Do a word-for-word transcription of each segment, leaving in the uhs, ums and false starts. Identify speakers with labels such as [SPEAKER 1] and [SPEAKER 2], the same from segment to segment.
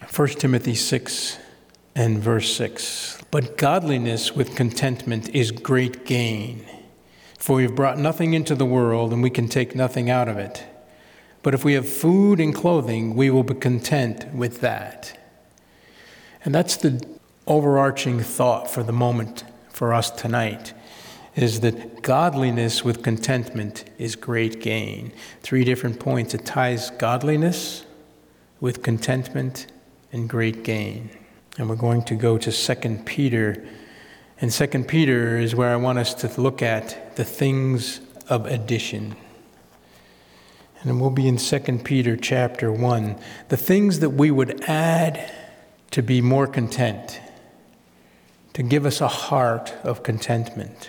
[SPEAKER 1] First Timothy six and verse six. But godliness with contentment is great gain. For we have brought nothing into the world, and we can take nothing out of it. But if we have food and clothing, we will be content with that. And that's the overarching thought for the moment for us tonight, is that godliness with contentment is great gain. Three different points. It ties godliness with contentment and great gain. And we're going to go to Second Peter. And Second Peter is where I want us to look at the things of addition. And we'll be in Second Peter chapter one. The things that we would add to be more content, to give us a heart of contentment.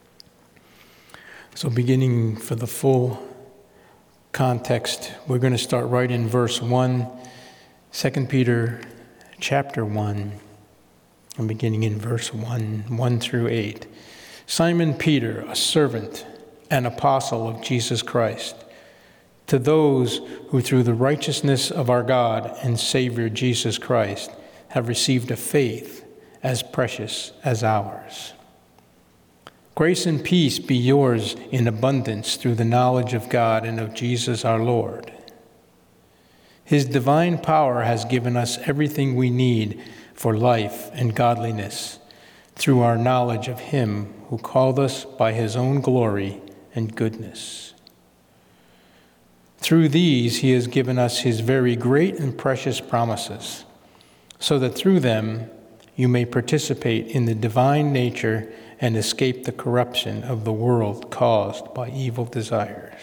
[SPEAKER 1] So beginning for the full context, we're going to start right in verse one, Second Peter chapter one, and beginning in verse one, one through eight. Simon Peter, a servant and apostle of Jesus Christ, to those who through the righteousness of our God and Savior Jesus Christ have received a faith as precious as ours. Grace and peace be yours in abundance through the knowledge of God and of Jesus our Lord. His divine power has given us everything we need for life and godliness through our knowledge of Him who called us by His own glory and goodness. Through these He has given us His very great and precious promises, so that through them you may participate in the divine nature and escape the corruption of the world caused by evil desires.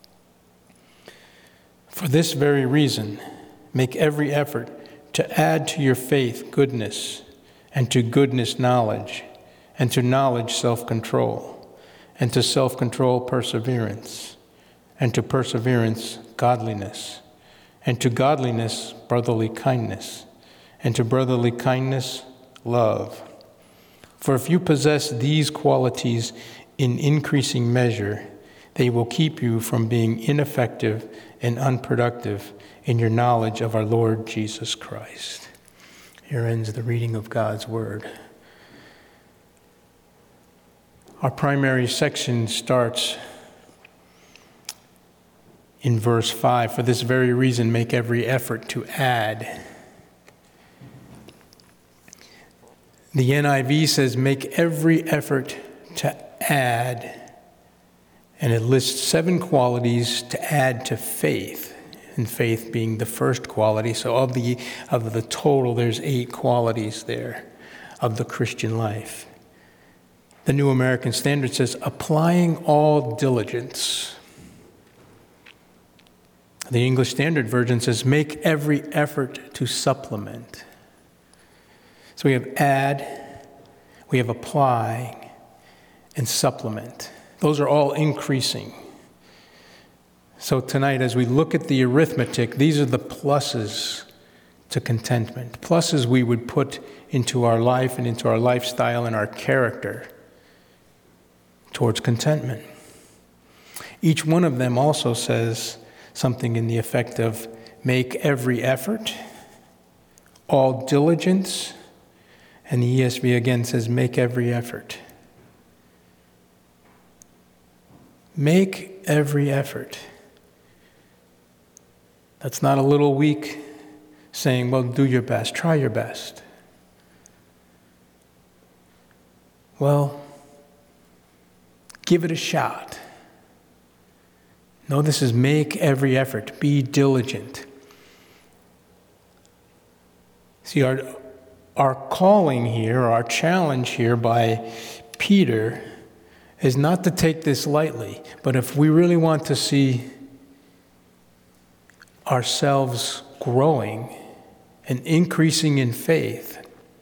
[SPEAKER 1] For this very reason, make every effort to add to your faith goodness, and to goodness knowledge, and to knowledge self-control, and to self-control perseverance, and to perseverance godliness, and to godliness brotherly kindness, and to brotherly kindness love. For if you possess these qualities in increasing measure, they will keep you from being ineffective and unproductive in your knowledge of our Lord Jesus Christ. Here ends the reading of God's Word. Our primary section starts in verse five. For this very reason, make every effort to add. The N I V says, make every effort to add. And it lists seven qualities to add to faith, and faith being the first quality. So of the of the total, there's eight qualities there of the Christian life. The New American Standard says, applying all diligence. The English Standard Version says, make every effort to supplement. So we have add, we have apply, and supplement. Those are all increasing. So tonight, as we look at the arithmetic, these are the pluses to contentment. Pluses we would put into our life and into our lifestyle and our character towards contentment. Each one of them also says something in the effect of make every effort, all diligence, and the E S V again says make every effort. Make every effort. That's not a little weak saying, well, do your best, try your best. Well, give it a shot. No, this is make every effort. Be diligent. See, our, our calling here, our challenge here by Peter is not to take this lightly, but if we really want to see ourselves growing and increasing in faith,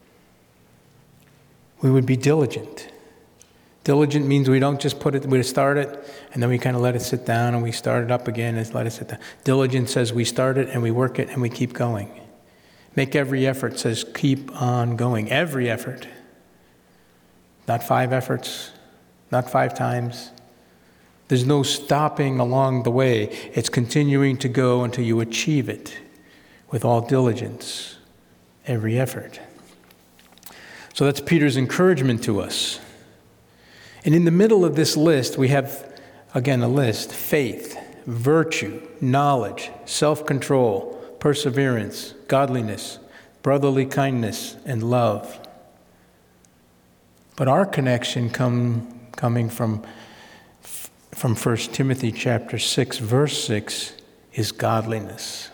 [SPEAKER 1] we would be diligent. Diligent means we don't just put it, we start it, and then we kind of let it sit down, and we start it up again and let it sit down. Diligent says we start it, and we work it, and we keep going. Make every effort says keep on going. Every effort. Not five efforts, not five times. There's no stopping along the way. It's continuing to go until you achieve it with all diligence, every effort. So that's Peter's encouragement to us. And in the middle of this list, we have, again, a list: faith, virtue, knowledge, self-control, perseverance, godliness, brotherly kindness, and love. But our connection come, coming from, from First Timothy chapter six, verse six, is godliness.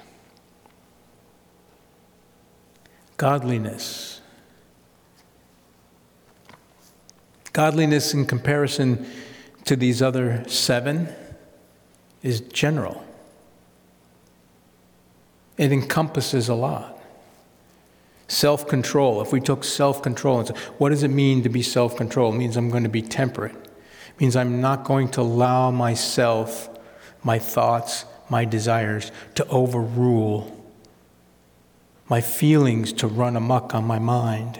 [SPEAKER 1] Godliness. Godliness in comparison to these other seven is general. It encompasses a lot. Self-control. If we took self-control and said, what does it mean to be self-controlled? It means I'm going to be temperate. It means I'm not going to allow myself, my thoughts, my desires to overrule, my feelings to run amok on my mind,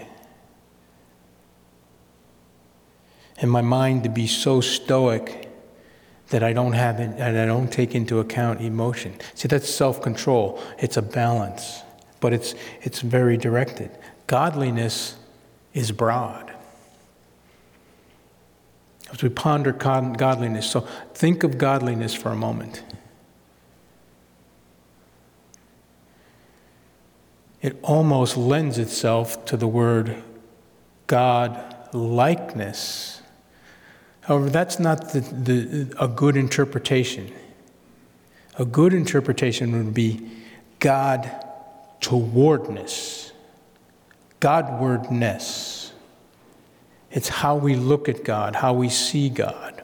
[SPEAKER 1] and my mind to be so stoic that I don't have it, and I don't take into account emotion. See, that's self-control. It's a balance, but it's it's very directed. Godliness is broad. As we ponder God, godliness, so think of godliness for a moment. It almost lends itself to the word God-likeness. However, that's not the, the, a good interpretation. A good interpretation would be God-towardness, Godwardness. It's how we look at God, how we see God.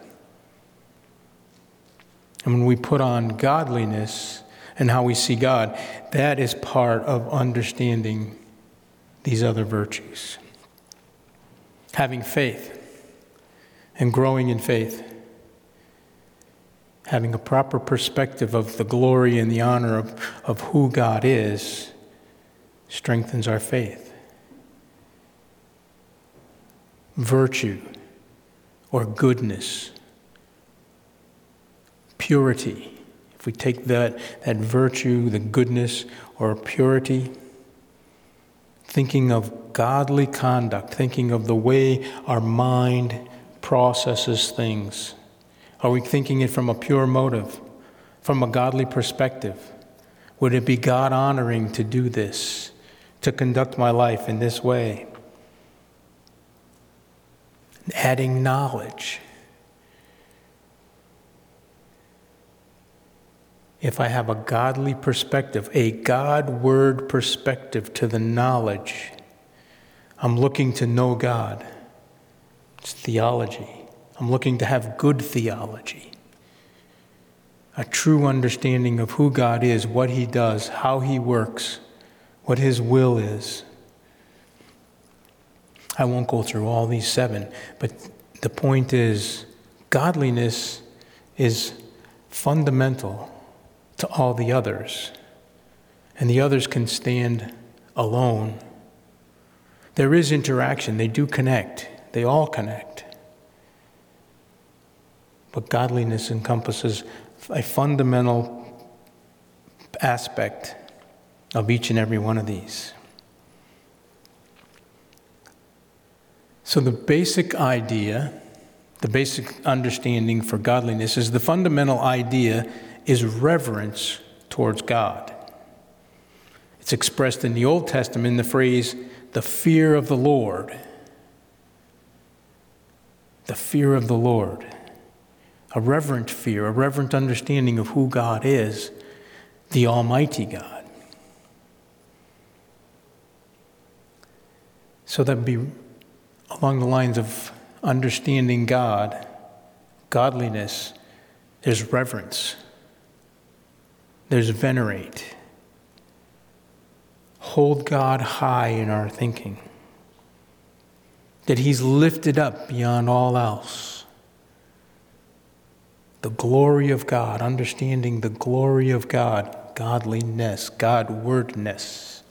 [SPEAKER 1] And when we put on godliness and how we see God, that is part of understanding these other virtues. Having faith and growing in faith. Having a proper perspective of the glory and the honor of, of who God is strengthens our faith. Virtue or goodness. Purity. If we take that, that virtue, the goodness or purity, thinking of godly conduct, thinking of the way our mind processes things. Are we thinking it from a pure motive, from a godly perspective? Would it be God-honoring to do this, to conduct my life in this way? Adding knowledge. If I have a godly perspective, a God-word perspective to the knowledge, I'm looking to know God. It's theology. I'm looking to have good theology. A true understanding of who God is, what He does, how He works, what His will is. I won't go through all these seven, but the point is, godliness is fundamental to all the others, and the others can stand alone. There is interaction. They do connect. They all connect. But godliness encompasses a fundamental aspect of each and every one of these. So the basic idea, the basic understanding for godliness is the fundamental idea is reverence towards God. It's expressed in the Old Testament in the phrase, the fear of the Lord. The fear of the Lord. A reverent fear, a reverent understanding of who God is, the Almighty God. So that would be along the lines of understanding God, godliness, there's reverence. There's venerate. Hold God high in our thinking. That He's lifted up beyond all else. The glory of God, understanding the glory of God, godliness, Godwardness.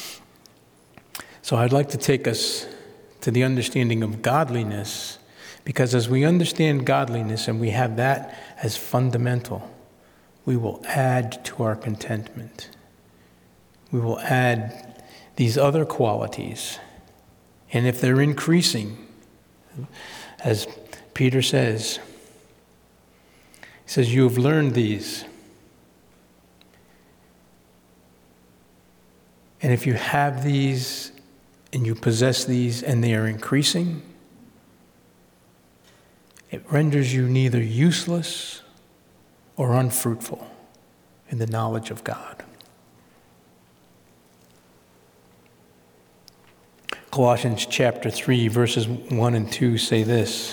[SPEAKER 1] So I'd like to take us to the understanding of godliness, because as we understand godliness and we have that as fundamental, we will add to our contentment. We will add these other qualities. And if they're increasing, as Peter says, he says, you have learned these. And if you have these and you possess these and they are increasing, it renders you neither useless or unfruitful in the knowledge of God. Colossians chapter three, verses one and two say this.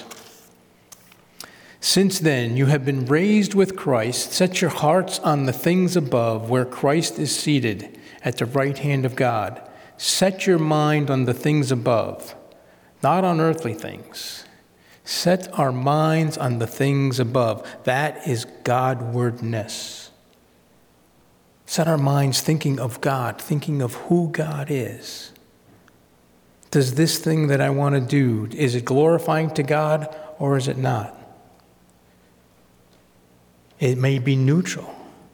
[SPEAKER 1] Since then you have been raised with Christ, set your hearts on the things above, where Christ is seated at the right hand of God. Set your mind on the things above, not on earthly things. Set our minds on the things above. That is Godwardness. Set our minds thinking of God, thinking of who God is. Does this thing that I want to do, is it glorifying to God or is it not? It may be neutral.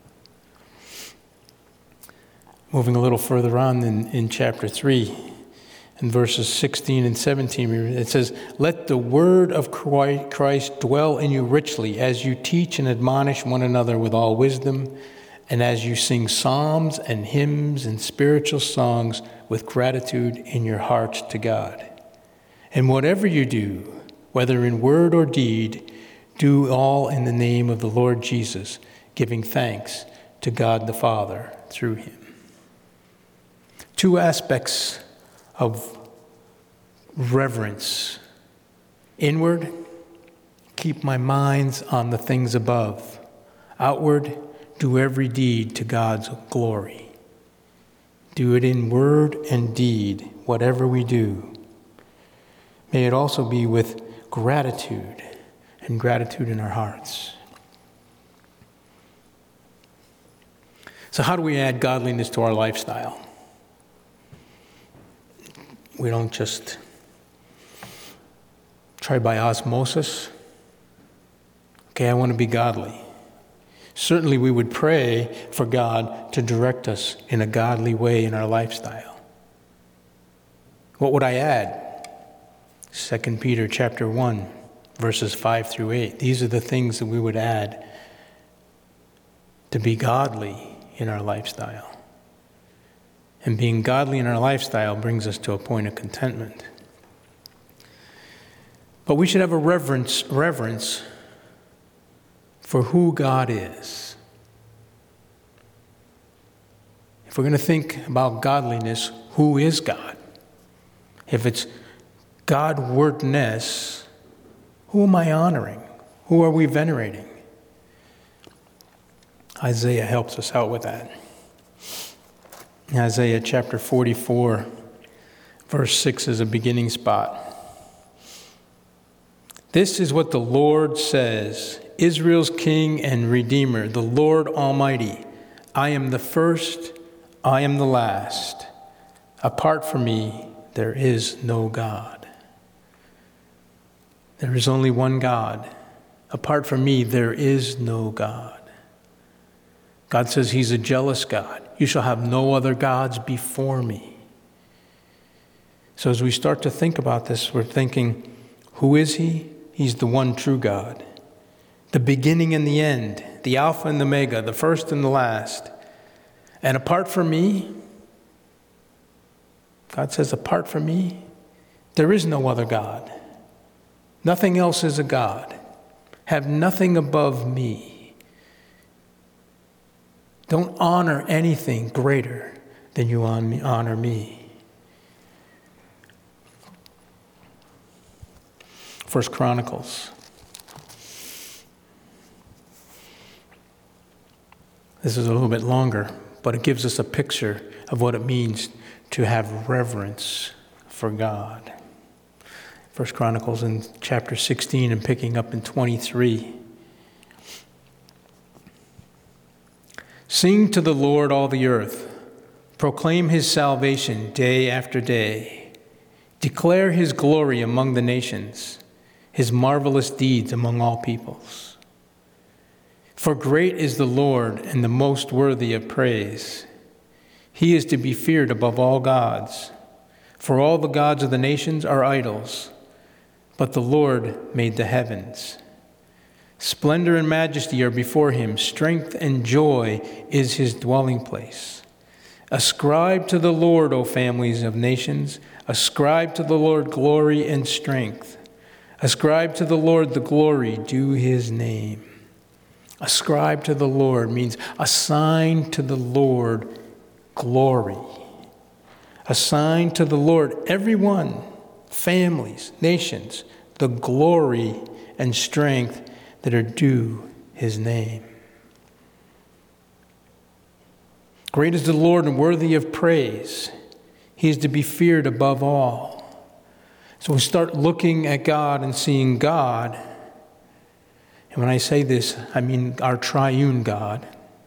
[SPEAKER 1] Moving a little further on in, in chapter three, in verses sixteen and seventeen, it says, let the word of Christ dwell in you richly as you teach and admonish one another with all wisdom, and as you sing psalms and hymns and spiritual songs with gratitude in your hearts to God. And whatever you do, whether in word or deed, do all in the name of the Lord Jesus, giving thanks to God the Father through him. Two aspects of reverence. Inward, keep my minds on the things above. Outward, do every deed to God's glory. Do it in word and deed, whatever we do. May it also be with gratitude and gratitude in our hearts. So how do we add godliness to our lifestyle? We don't just try by osmosis. Okay, I want to be godly. Certainly we would pray for God to direct us in a godly way in our lifestyle. What would I add? Second Peter chapter one, verses five through eight. These are the things that we would add to be godly in our lifestyle. And being godly in our lifestyle brings us to a point of contentment. But we should have a reverence, reverence for who God is. If we're going to think about godliness, who is God? If it's Godwardness, who am I honoring? Who are we venerating? Isaiah helps us out with that. Isaiah chapter forty-four, verse six is a beginning spot. This is what the Lord says, Israel's King and Redeemer, the Lord Almighty. I am the first, I am the last. Apart from me, there is no God. There is only one God. Apart from me, there is no God. God says he's a jealous God. You shall have no other gods before me. So as we start to think about this, we're thinking, who is he? He's the one true God. The beginning and the end, the Alpha and the Omega, the first and the last. And apart from me, God says, apart from me, there is no other God. Nothing else is a God. Have nothing above me. Don't honor anything greater than you honor me. First Chronicles. This is a little bit longer, but it gives us a picture of what it means to have reverence for God. First Chronicles in chapter sixteen and picking up in twenty-three. Sing to the Lord, all the earth. Proclaim his salvation day after day. Declare his glory among the nations, his marvelous deeds among all peoples. For great is the Lord and the most worthy of praise. He is to be feared above all gods. For all the gods of the nations are idols, but the Lord made the heavens. Splendor and majesty are before him. Strength and joy is his dwelling place. Ascribe to the Lord, O families of nations. Ascribe to the Lord glory and strength. Ascribe to the Lord the glory due his name. Ascribe to the Lord means assign to the Lord glory. Assign to the Lord, everyone, families, nations, the glory and strength that are due his name. Great is the Lord and worthy of praise. He is to be feared above all. So we start looking at God and seeing God. And when I say this, I mean our triune God.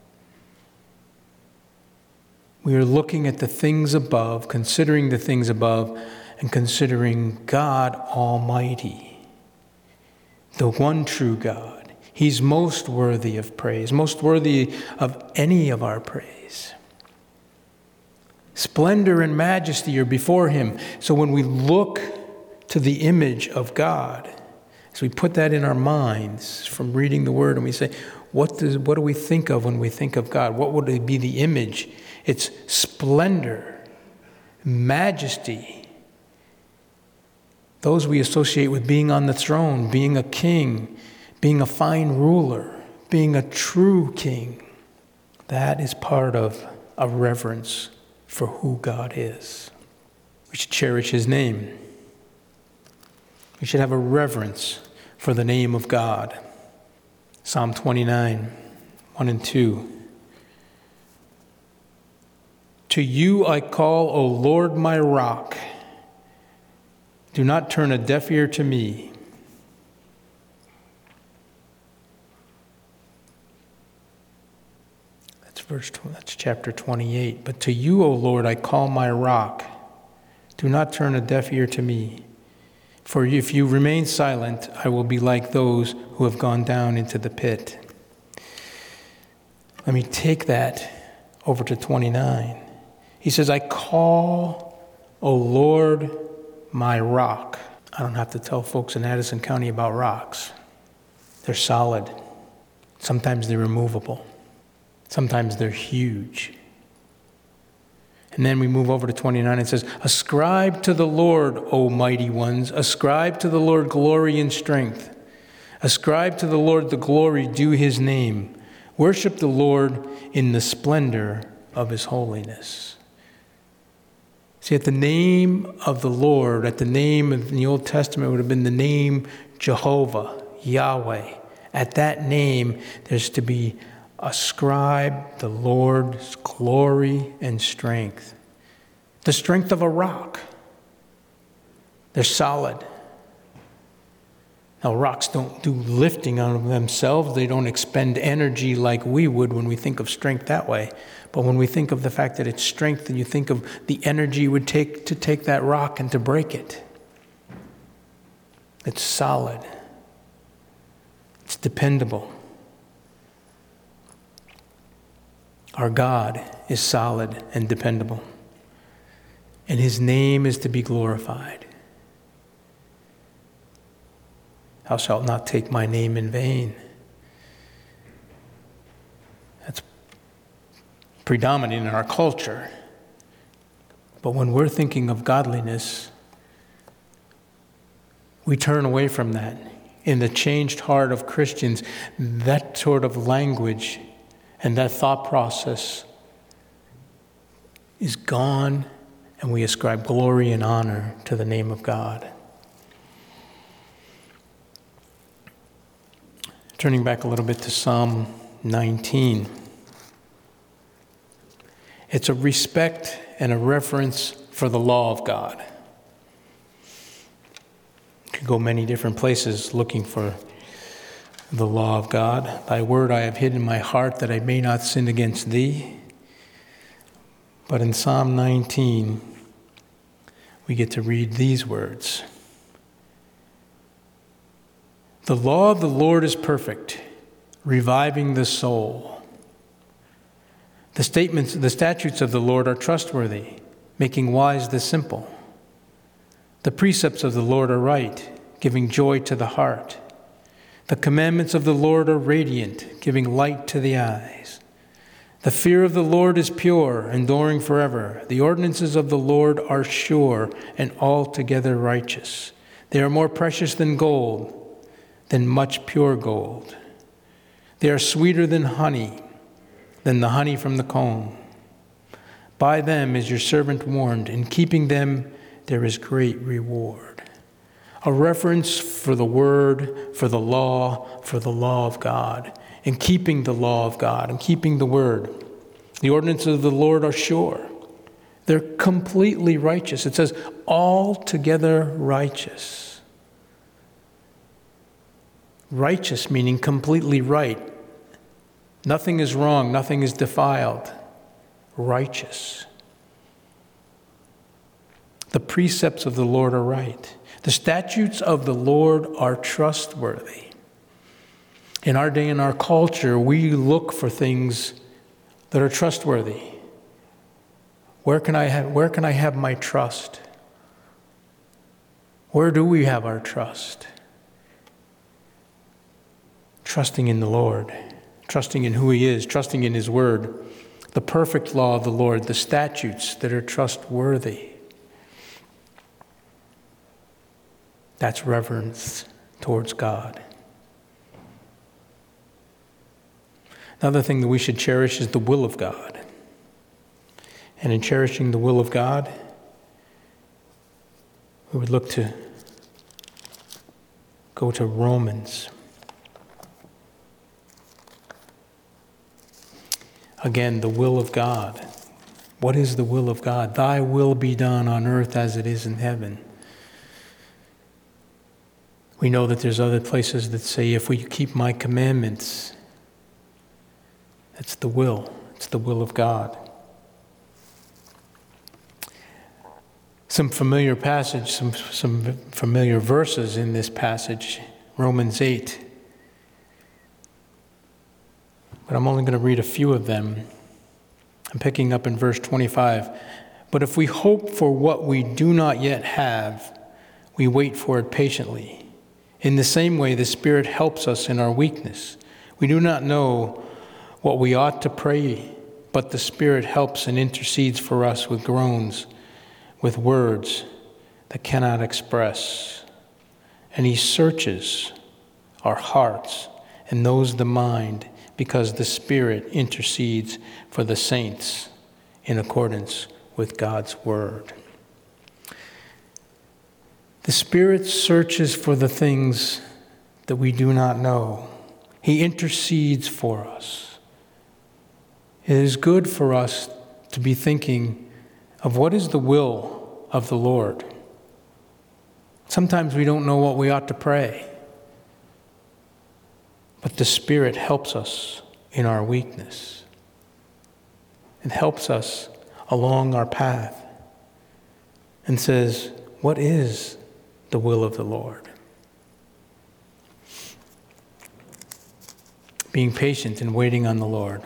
[SPEAKER 1] We are looking at the things above, considering the things above, and considering God Almighty, the one true God. He's most worthy of praise, most worthy of any of our praise. Splendor and majesty are before him. So when we look to the image of God, as we put that in our minds from reading the Word, and we say, what does what do we think of when we think of God? What would be the image? It's splendor, majesty. Those we associate with being on the throne, being a king, being a fine ruler, being a true king. That is part of a reverence for who God is. We should cherish his name. We should have a reverence for the name of God. Psalm twenty-nine, one and two. To you I call, O Lord, my rock. Do not turn a deaf ear to me. That's verse. That's chapter twenty-eight. But to you, O Lord, I call my rock. Do not turn a deaf ear to me. For if you remain silent, I will be like those who have gone down into the pit. Let me take that over to twenty-nine. He says, I call, O Lord, my rock. I don't have to tell folks in Addison County about rocks. They're solid. Sometimes they're immovable. Sometimes they're huge. And then we move over to twenty-nine. It says, ascribe to the Lord, O mighty ones. Ascribe to the Lord glory and strength. Ascribe to the Lord the glory due his name. Worship the Lord in the splendor of his holiness. See, at the name of the Lord, at the name of in the Old Testament would have been the name Jehovah, Yahweh. At that name, there's to be ascribe the Lord's glory and strength. The strength of a rock. They're solid. Now, rocks don't do lifting on themselves. They don't expend energy like we would when we think of strength that way. But when we think of the fact that it's strength, and you think of the energy it would take to take that rock and to break it. It's solid. It's dependable. Our God is solid and dependable. And his name is to be glorified. Thou shalt not take my name in vain. That's predominant in our culture. But when we're thinking of godliness, we turn away from that. In the changed heart of Christians, that sort of language and that thought process is gone, and we ascribe glory and honor to the name of God. Turning back a little bit to Psalm nineteen. It's a respect and a reverence for the law of God. You could go many different places looking for the law of God. Thy word I have hid in my heart that I may not sin against thee. But in Psalm nineteen, we get to read these words. The law of the Lord is perfect, reviving the soul. The statements, the statutes of the Lord are trustworthy, making wise the simple. The precepts of the Lord are right, giving joy to the heart. The commandments of the Lord are radiant, giving light to the eyes. The fear of the Lord is pure, enduring forever. The ordinances of the Lord are sure and altogether righteous. They are more precious than gold, than much pure gold. They are sweeter than honey, than the honey from the comb. By them is your servant warned. In keeping them, there is great reward. A reference for the word, for the law, for the law of God. In keeping the law of God, and keeping the word. The ordinances of the Lord are sure. They're completely righteous. It says, altogether righteous. Righteous meaning completely right. Nothing is wrong, nothing is defiled. Righteous. The precepts of the Lord are right. The statutes of the Lord are trustworthy. In our day and our culture, we look for things that are trustworthy. Where can I have, where can I have my trust? Where do we have our trust? Trusting in the Lord, trusting in who He is, trusting in His word, the perfect law of the Lord, the statutes that are trustworthy. That's reverence towards God. Another thing that we should cherish is the will of God. And in cherishing the will of God, we would look to go to Romans. Again, the will of God. What is the will of God? Thy will be done on earth as it is in heaven. We know that there's other places that say, if we keep my commandments, that's the will. It's the will of God. Some familiar passage, some, some familiar verses in this passage, Romans eight. But I'm only going to read a few of them. I'm picking up in verse twenty-five. But if we hope for what we do not yet have, we wait for it patiently. In the same way, the Spirit helps us in our weakness. We do not know what we ought to pray, but the Spirit helps and intercedes for us with groans, with words that cannot express. And He searches our hearts and knows the mind, because the Spirit intercedes for the saints in accordance with God's word. The Spirit searches for the things that we do not know. He intercedes for us. It is good for us to be thinking of what is the will of the Lord. Sometimes we don't know what we ought to pray, but the Spirit helps us in our weakness. It helps us along our path and says, what is the will of the Lord? Being patient and waiting on the Lord.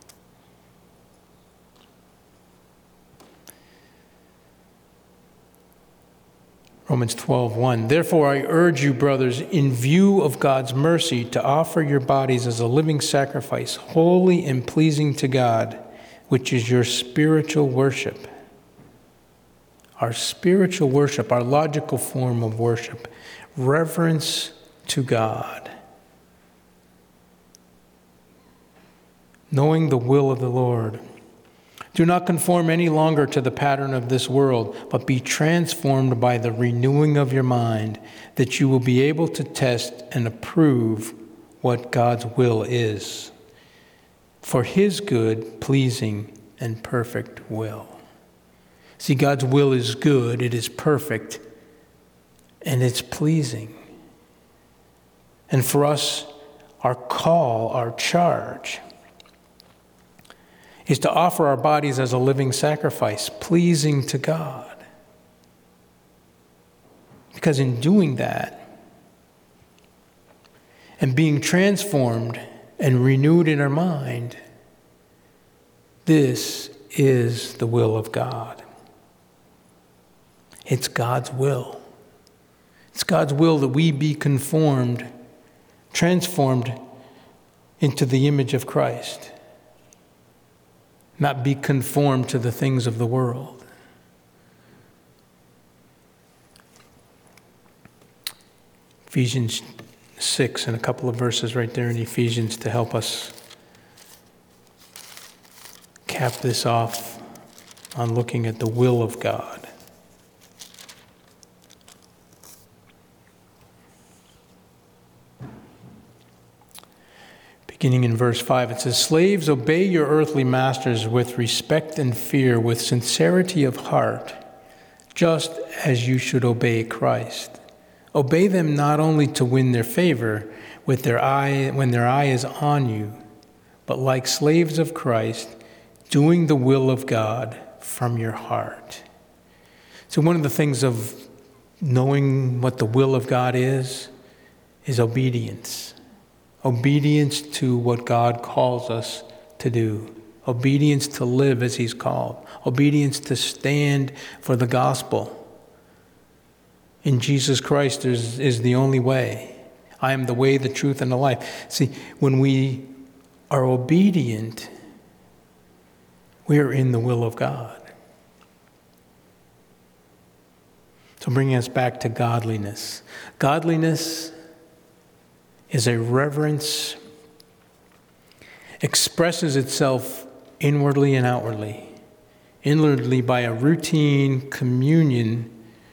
[SPEAKER 1] Romans twelve one. Therefore I urge you, brothers, in view of God's mercy, to offer your bodies as a living sacrifice, holy and pleasing to God, which is your spiritual worship. Our spiritual worship, our logical form of worship, reverence to God. Knowing the will of the Lord. Do not conform any longer to the pattern of this world, but be transformed by the renewing of your mind, that you will be able to test and approve what God's will is, for His good, pleasing, and perfect will. See, God's will is good, it is perfect, and it's pleasing. And for us, our call, our charge, is to offer our bodies as a living sacrifice, pleasing to God. Because in doing that, and being transformed and renewed in our mind, This is the will of God. It's God's will. It's God's will that we be conformed, transformed into the image of Christ, not be conformed to the things of the world. Ephesians six, and a couple of verses right there in Ephesians to help us cap this off on looking at the will of God. Beginning in verse five, it says, "Slaves, obey your earthly masters with respect and fear, with sincerity of heart, just as you should obey Christ. Obey them not only to win their favor with their eye when their eye is on you, but like slaves of Christ, doing the will of God from your heart." So one of the things of knowing what the will of God is, is obedience. Obedience to what God calls us to do. Obedience to live as He's called. Obedience to stand for the gospel. In Jesus Christ is, is the only way. I am the way, the truth, and the life. See, when we are obedient, we are in the will of God. So bringing us back to godliness. Godliness is a reverence, expresses itself inwardly and outwardly. Inwardly by a routine communion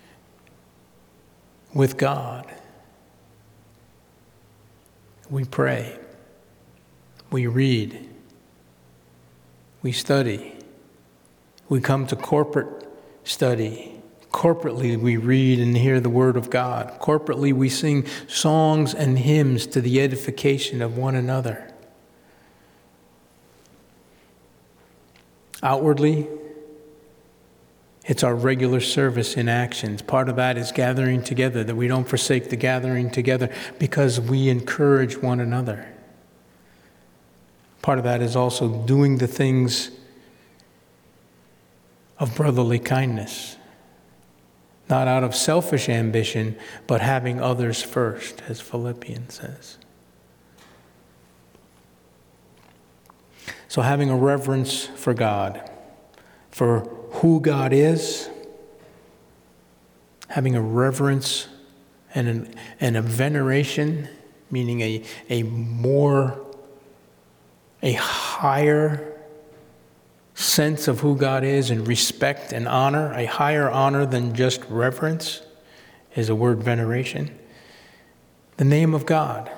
[SPEAKER 1] with God. We pray. We read. We study. We come to corporate study. Corporately, we read and hear the Word of God. Corporately, we sing songs and hymns to the edification of one another. Outwardly, it's our regular service in actions. Part of that is gathering together, that we don't forsake the gathering together because we encourage one another. Part of that is also doing the things of brotherly kindness. Not out of selfish ambition, but having others first, as Philippians says. So having a reverence for God, for who God is, having a reverence and, an, and a veneration, meaning a, a more, a higher sense of who God is, and respect and honor, a higher honor than just reverence is a word, veneration. The name of God.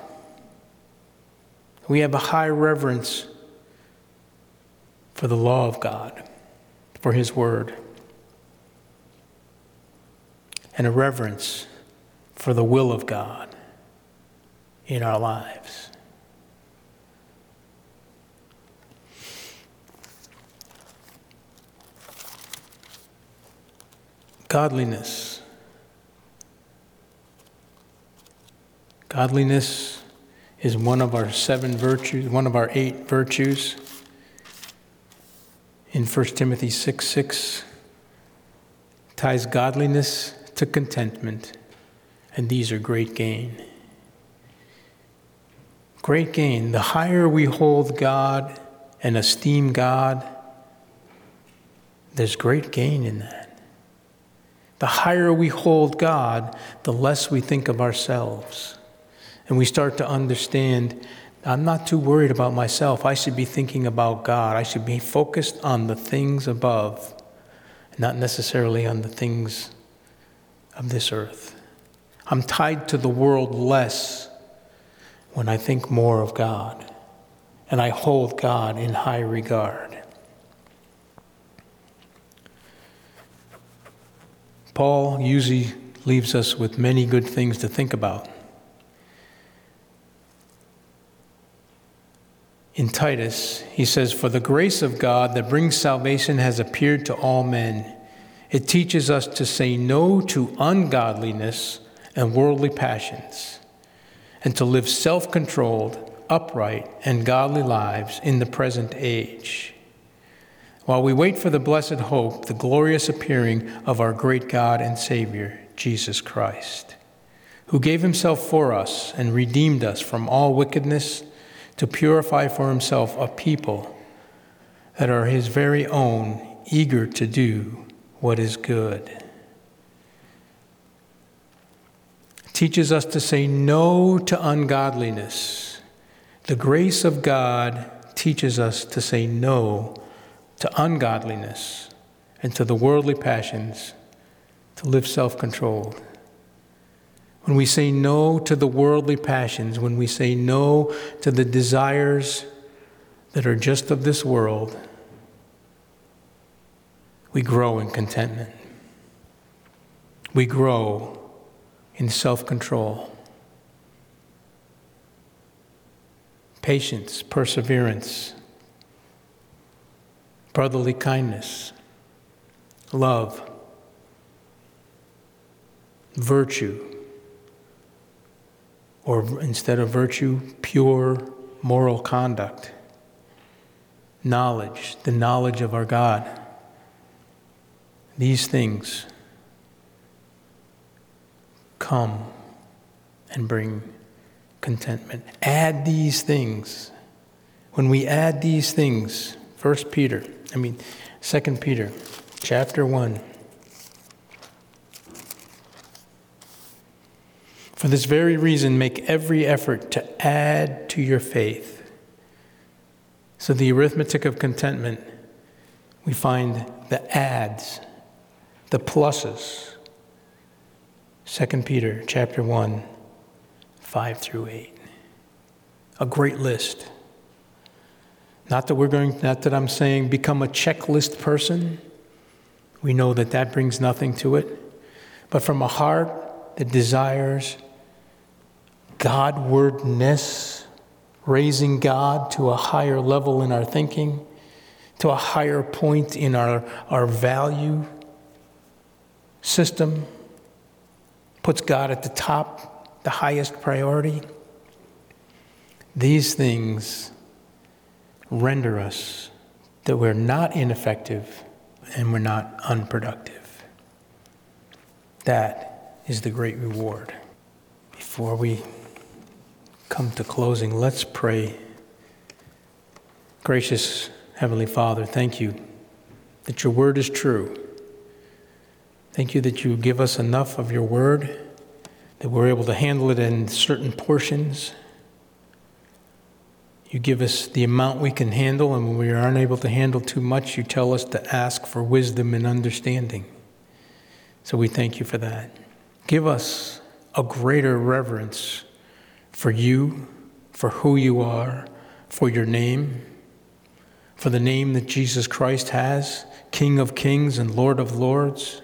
[SPEAKER 1] We have a high reverence for the law of God, for His word, and a reverence for the will of God in our lives. Godliness. Godliness is one of our seven virtues, one of our eight virtues. In First Timothy six six, ties godliness to contentment, and these are great gain. Great gain. The higher we hold God and esteem God, there's great gain in that. The higher we hold God, the less we think of ourselves. And we start to understand, I'm not too worried about myself. I should be thinking about God. I should be focused on the things above, not necessarily on the things of this earth. I'm tied to the world less when I think more of God, and I hold God in high regard. Paul usually leaves us with many good things to think about. In Titus, he says, "For the grace of God that brings salvation has appeared to all men. It teaches us to say no to ungodliness and worldly passions, and to live self-controlled, upright, and godly lives in the present age, while we wait for the blessed hope, the glorious appearing of our great God and Savior, Jesus Christ, who gave himself for us and redeemed us from all wickedness to purify for himself a people that are his very own, eager to do what is good. Teaches us to say no to ungodliness. The grace of God teaches us to say no to ungodliness and to the worldly passions, to live self-controlled. When we say no to the worldly passions, when we say no to the desires that are just of this world, we grow in contentment. We grow in self-control, patience, perseverance, brotherly kindness, love, virtue, or instead of virtue, pure moral conduct, knowledge, the knowledge of our God. These things come and bring contentment. Add these things. When we add these things, First Peter, I mean, Second Peter, chapter one. For this very reason, make every effort to add to your faith. So the arithmetic of contentment, we find the adds, the pluses. Second Peter chapter one, five through eight. A great list. Not that we're going, not that I'm saying become a checklist person. We know that that brings nothing to it. But from a heart that desires Godwardness, raising God to a higher level in our thinking, to a higher point in our, our value system, puts God at the top, the highest priority. These things render us that we're not ineffective and we're not unproductive. That is the great reward. Before we come to closing, let's pray. Gracious Heavenly Father, thank you that your word is true. Thank you that you give us enough of your word that we're able to handle it in certain portions. You give us the amount we can handle, and when we are unable to handle too much, you tell us to ask for wisdom and understanding. So we thank you for that. Give us a greater reverence for you, for who you are, for your name, for the name that Jesus Christ has, King of Kings and Lord of Lords,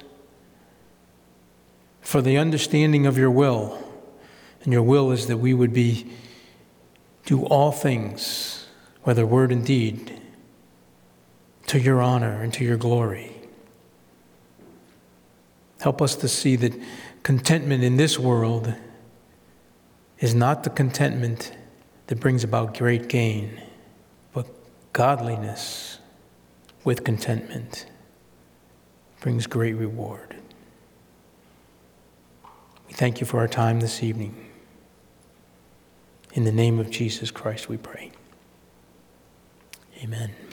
[SPEAKER 1] for the understanding of your will. And your will is that we would be do all things, whether word and deed, to your honor and to your glory. Help us to see that contentment in this world is not the contentment that brings about great gain, but godliness with contentment brings great reward. We thank you for our time this evening. In the name of Jesus Christ we pray. Amen.